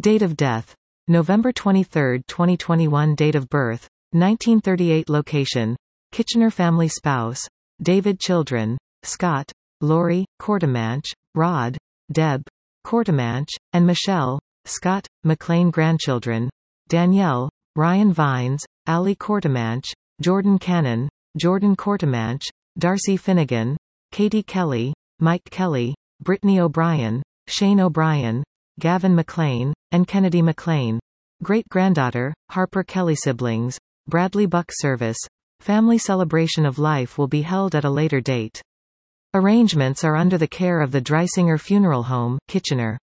Date of death: November 23, 2021. Date of birth: 1938. Location: Kitchener. Family. Spouse: David. Children: Scott, Lori, Courtemanche, Rod, Deb, Courtemanche, and Michelle, Scott, McLean. Grandchildren: Danielle, Ryan Vines, Ali Courtemanche, Jordan Cannon, Jordan Courtemanche, Darcy Finnegan, Katie Kelly, Mike Kelly, Brittany O'Brien, Shane O'Brien, Gavin McLean, and Kennedy McLean. Great-granddaughter: Harper Kelly. Siblings: Bradley Buck. Service: Family celebration of life will be held at a later date. Arrangements are under the care of the Dreisinger Funeral Home, Kitchener.